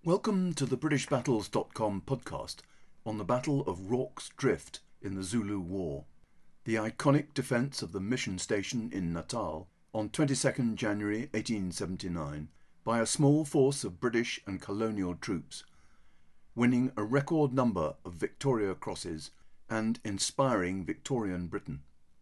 Welcome to the BritishBattles.com podcast on the Battle of Rorke's Drift in the Zulu War, the iconic defence of the mission station in Natal on 22nd January 1879 by a small force of British and colonial troops, winning a record number of Victoria Crosses and inspiring Victorian Britain.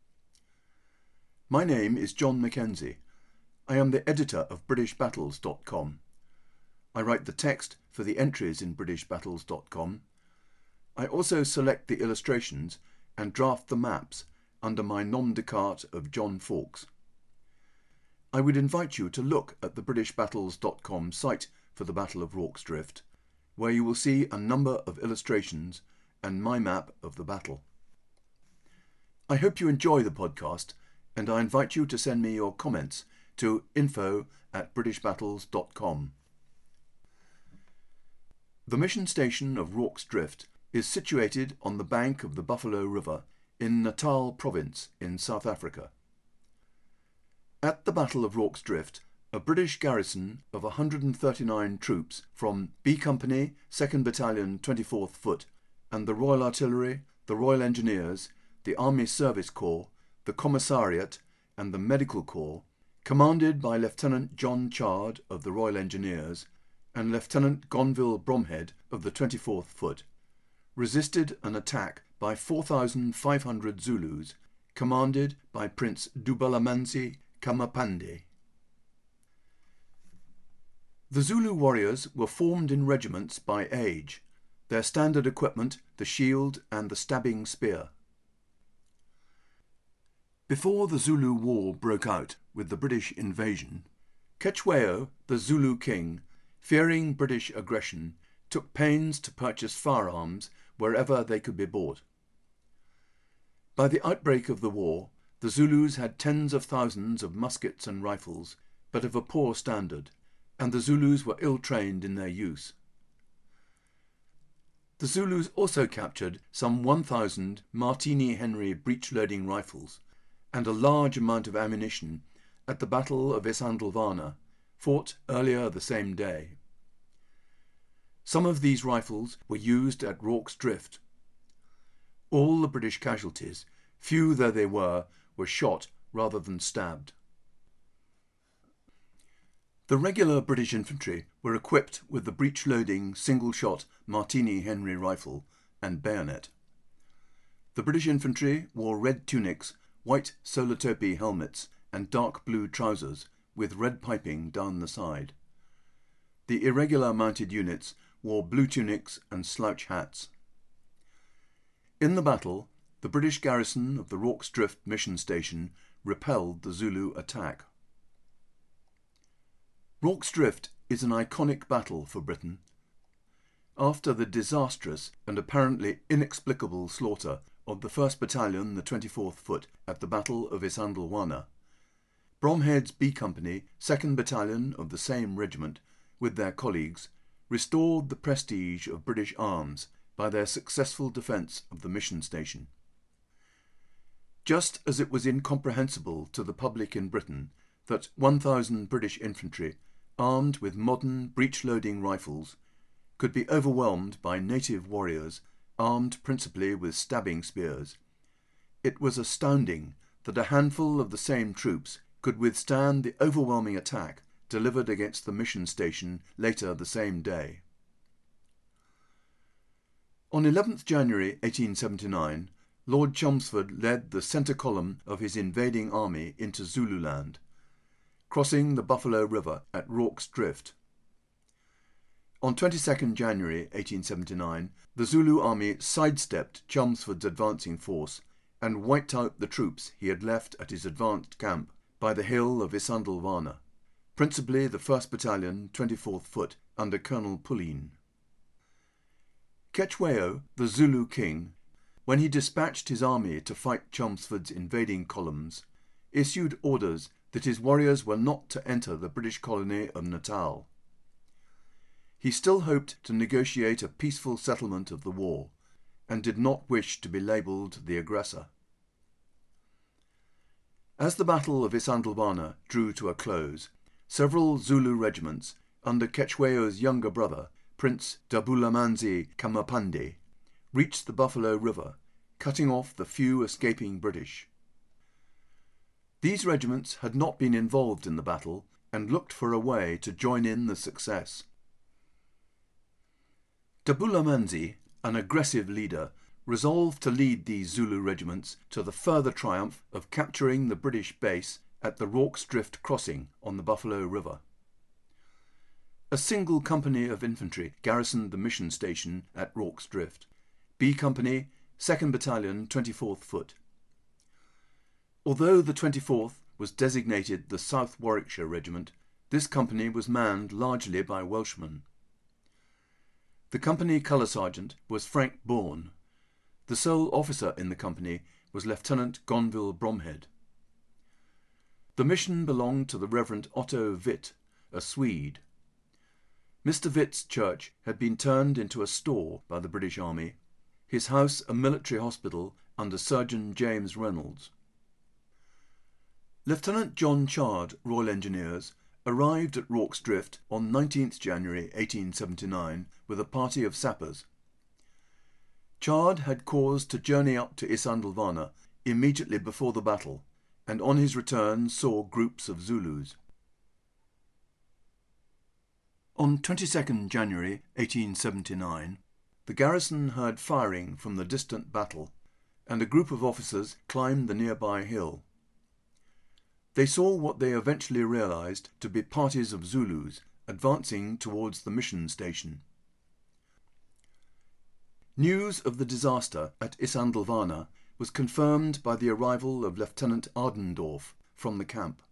My name is John Mackenzie. I am the editor of BritishBattles.com. I write the text for the entries in BritishBattles.com. I also select the illustrations and draft the maps under my nom de carte of John Fawkes. I would invite you to look at the BritishBattles.com site for the Battle of Rorke's Drift, where you will see a number of illustrations and my map of the battle. I hope you enjoy the podcast, and I invite you to send me your comments to info@BritishBattles.com. The mission station of Rorke's Drift is situated on the bank of the Buffalo River in Natal Province in South Africa. At the Battle of Rorke's Drift, a British garrison of 139 troops from B Company, 2nd Battalion, 24th Foot, and the Royal Artillery, the Royal Engineers, the Army Service Corps, the Commissariat, and the Medical Corps, commanded by Lieutenant John Chard of the Royal Engineers and Lieutenant Gonville Bromhead of the 24th Foot, resisted an attack by 4,500 Zulus, commanded by Prince Dubalamansi Kamapande. The Zulu warriors were formed in regiments by age, their standard equipment the shield and the stabbing spear. Before the Zulu War broke out with the British invasion, Cetshwayo, the Zulu king, fearing British aggression, took pains to purchase firearms wherever they could be bought. By the outbreak of the war, the Zulus had tens of thousands of muskets and rifles, but of a poor standard, and the Zulus were ill-trained in their use. The Zulus also captured some 1,000 Martini Henry breech-loading rifles and a large amount of ammunition at the Battle of Isandlwana, fought earlier the same day. Some of these rifles were used at Rorke's Drift. All the British casualties, few though they were shot rather than stabbed. The regular British infantry were equipped with the breech-loading single-shot Martini Henry rifle and bayonet. The British infantry wore red tunics, white Solotopy helmets and dark blue trousers with red piping down the side. The irregular mounted units wore blue tunics and slouch hats. In the battle, the British garrison of the Rorke's Drift mission station repelled the Zulu attack. Rorke's Drift is an iconic battle for Britain. After the disastrous and apparently inexplicable slaughter of the 1st Battalion, the 24th Foot, at the Battle of Isandlwana, Bromhead's B Company, 2nd Battalion of the same regiment, with their colleagues, restored the prestige of British arms by their successful defence of the mission station. Just as it was incomprehensible to the public in Britain that 1,000 British infantry, armed with modern breech-loading rifles, could be overwhelmed by native warriors armed principally with stabbing spears, it was astounding that a handful of the same troops could withstand the overwhelming attack delivered against the mission station later the same day. On 11th January 1879, Lord Chelmsford led the centre column of his invading army into Zululand, crossing the Buffalo River at Rorke's Drift. On 22nd January 1879, the Zulu army sidestepped Chelmsford's advancing force and wiped out the troops he had left at his advanced camp by the hill of Isandlwana, principally the 1st Battalion, 24th Foot, under Colonel Pulleen. Cetshwayo, the Zulu king, when he dispatched his army to fight Chelmsford's invading columns, issued orders that his warriors were not to enter the British colony of Natal. He still hoped to negotiate a peaceful settlement of the war, and did not wish to be labelled the aggressor. As the Battle of Isandlwana drew to a close, several Zulu regiments, under Cetshwayo's younger brother, Prince Dabulamanzi Kamapande, reached the Buffalo River, cutting off the few escaping British. These regiments had not been involved in the battle and looked for a way to join in the success. Dabulamanzi, an aggressive leader, resolved to lead these Zulu regiments to the further triumph of capturing the British base at the Rorke's Drift crossing on the Buffalo River. A single company of infantry garrisoned the mission station at Rorke's Drift, B Company, 2nd Battalion, 24th Foot. Although the 24th was designated the South Warwickshire Regiment, this company was manned largely by Welshmen. The company colour sergeant was Frank Bourne. The sole officer in the company was Lieutenant Gonville Bromhead. The mission belonged to the Reverend Otto Witt, a Swede. Mr. Witt's church had been turned into a store by the British Army, his house a military hospital under Surgeon James Reynolds. Lieutenant John Chard, Royal Engineers, arrived at Rorke's Drift on 19th January 1879 with a party of sappers. Chard had cause to journey up to Isandlwana immediately before the battle, and on his return saw groups of Zulus. On 22nd January 1879, the garrison heard firing from the distant battle, and a group of officers climbed the nearby hill. They saw what they eventually realized to be parties of Zulus advancing towards the mission station. News of the disaster at Isandlwana was confirmed by the arrival of Lieutenant Ardendorf from the camp.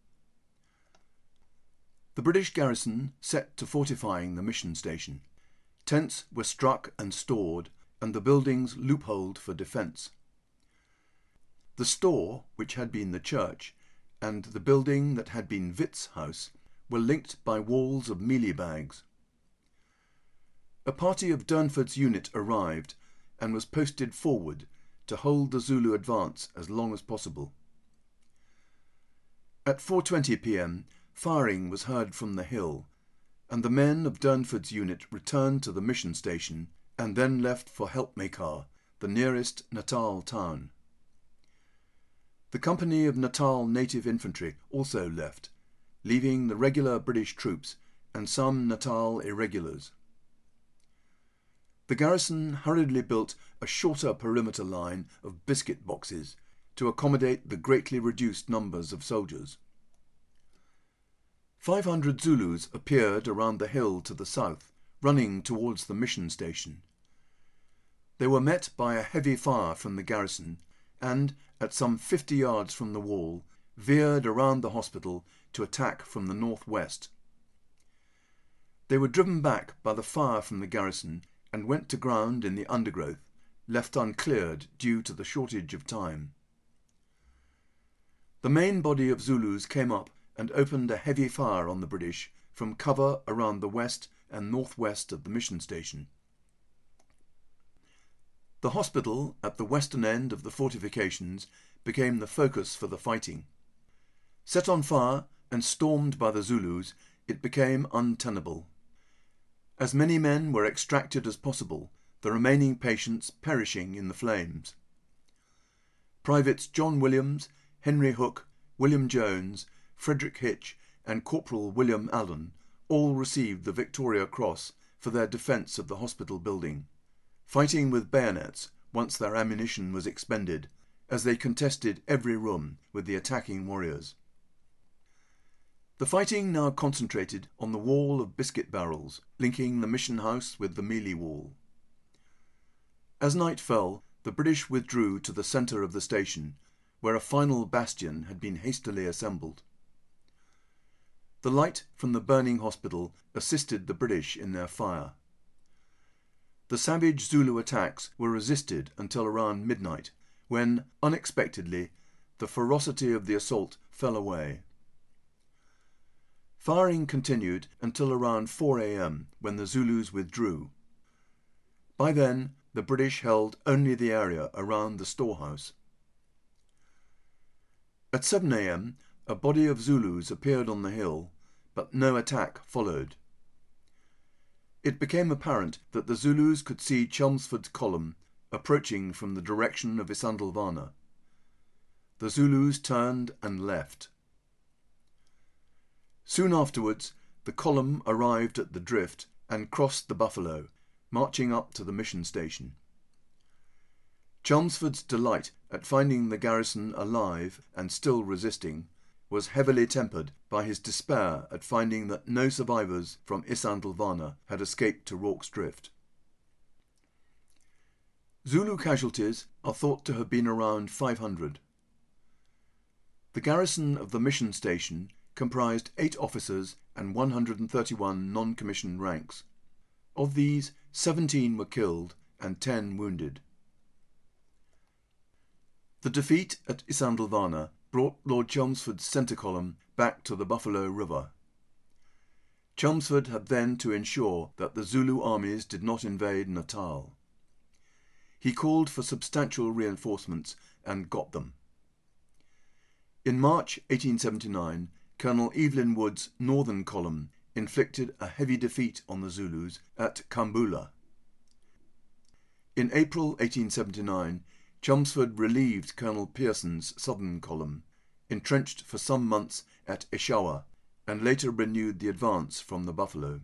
The British garrison set to fortifying the mission station. Tents were struck and stored, and the buildings loopholed for defence. The store, which had been the church, and the building that had been Witt's house, were linked by walls of mealie bags. A party of Durnford's unit arrived and was posted forward to hold the Zulu advance as long as possible. At 4:20 p.m, firing was heard from the hill, and the men of Durnford's unit returned to the mission station and then left for Helpmekar, the nearest Natal town. The company of Natal Native Infantry also left, leaving the regular British troops and some Natal irregulars. The garrison hurriedly built a shorter perimeter line of biscuit boxes to accommodate the greatly reduced numbers of soldiers. 500 Zulus appeared around the hill to the south, running towards the mission station. They were met by a heavy fire from the garrison and, at some 50 yards from the wall, veered around the hospital to attack from the northwest. They were driven back by the fire from the garrison and went to ground in the undergrowth, left uncleared due to the shortage of time. The main body of Zulus came up and opened a heavy fire on the British from cover around the west and northwest of the mission station. The hospital at the western end of the fortifications became the focus for the fighting. Set on fire and stormed by the Zulus, it became untenable. As many men were extracted as possible, the remaining patients perishing in the flames. Privates John Williams, Henry Hook, William Jones, Frederick Hitch, and Corporal William Allen all received the Victoria Cross for their defence of the hospital building, fighting with bayonets once their ammunition was expended, as they contested every room with the attacking warriors. The fighting now concentrated on the wall of biscuit barrels, linking the mission house with the mealie wall. As night fell, the British withdrew to the centre of the station, where a final bastion had been hastily assembled. The light from the burning hospital assisted the British in their fire. The savage Zulu attacks were resisted until around midnight, when, unexpectedly, the ferocity of the assault fell away. Firing continued until around 4 a.m, when the Zulus withdrew. By then, the British held only the area around the storehouse. At 7 a.m, a body of Zulus appeared on the hill, but no attack followed. it became apparent that the Zulus could see Chelmsford's column approaching from the direction of Isandlwana. The Zulus turned and left. Soon afterwards, the column arrived at the drift and crossed the Buffalo, marching up to the mission station. Chelmsford's delight at finding the garrison alive and still resisting was heavily tempered by his despair at finding that no survivors from Isandlwana had escaped to Rorke's Drift. Zulu casualties are thought to have been around 500. The garrison of the mission station comprised 8 officers and 131 non-commissioned ranks. Of these, 17 were killed and 10 wounded. The defeat at Isandlwana brought Lord Chelmsford's centre column back to the Buffalo River. Chelmsford had then to ensure that the Zulu armies did not invade Natal. He called for substantial reinforcements and got them. In March 1879, Colonel Evelyn Wood's northern column inflicted a heavy defeat on the Zulus at Kambula. In April 1879, Chelmsford relieved Colonel Pearson's southern column, entrenched for some months at Eshowa, and later renewed the advance from the Buffalo.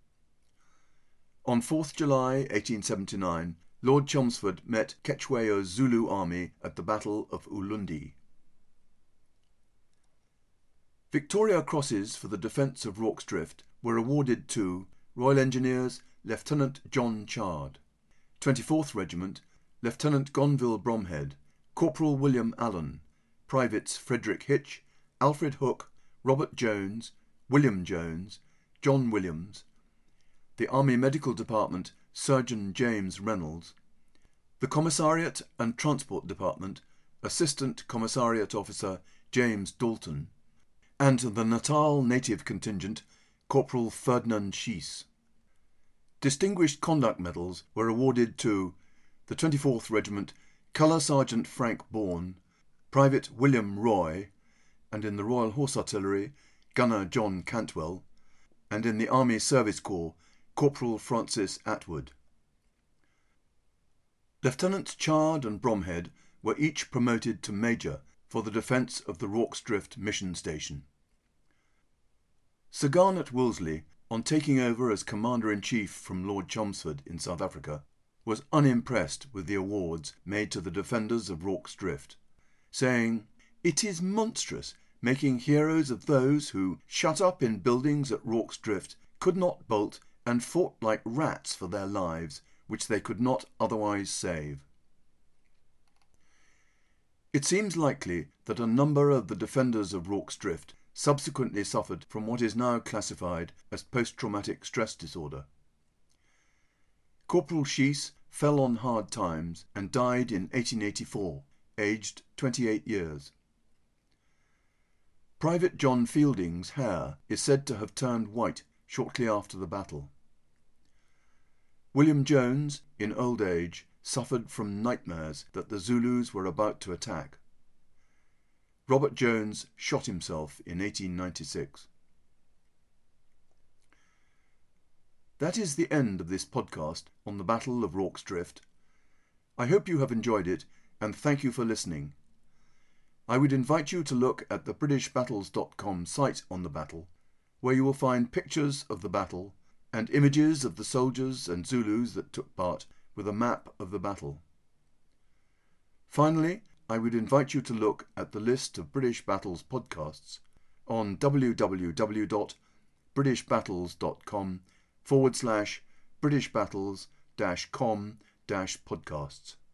On 4th July 1879, Lord Chelmsford met Cetshwayo's Zulu army at the Battle of Ulundi. Victoria Crosses for the defence of Rorke's Drift were awarded to Royal Engineers Lieutenant John Chard, 24th Regiment Lieutenant Gonville Bromhead, Corporal William Allen, Privates Frederick Hitch, Alfred Hook, Robert Jones, William Jones, John Williams, the Army Medical Department Surgeon James Reynolds, the Commissariat and Transport Department Assistant Commissariat Officer James Dalton, and the Natal Native Contingent Corporal Ferdinand Schiess. Distinguished Conduct Medals were awarded to the 24th Regiment Colour Sergeant Frank Bourne, Private William Roy, and in the Royal Horse Artillery Gunner John Cantwell, and in the Army Service Corps Corporal Francis Atwood. Lieutenants Chard and Bromhead were each promoted to Major for the defence of the Rorke's Drift mission station. Sir Garnet Wolseley, on taking over as Commander-in-Chief from Lord Chelmsford in South Africa, was unimpressed with the awards made to the defenders of Rorke's Drift, saying, "It is monstrous, making heroes of those who, shut up in buildings at Rorke's Drift, could not bolt and fought like rats for their lives, which they could not otherwise save." It seems likely that a number of the defenders of Rorke's Drift subsequently suffered from what is now classified as post-traumatic stress disorder. Corporal Schiess fell on hard times and died in 1884, aged 28 years. Private John Fielding's hair is said to have turned white shortly after the battle. William Jones, in old age, suffered from nightmares that the Zulus were about to attack. Robert Jones shot himself in 1896. That is the end of this podcast on the Battle of Rorke's Drift. I hope you have enjoyed it, and thank you for listening. I would invite you to look at the BritishBattles.com site on the battle, where you will find pictures of the battle and images of the soldiers and Zulus that took part, with a map of the battle. Finally, I would invite you to look at the list of British Battles podcasts on www.britishbattles.com/BritishBattles-com-podcasts.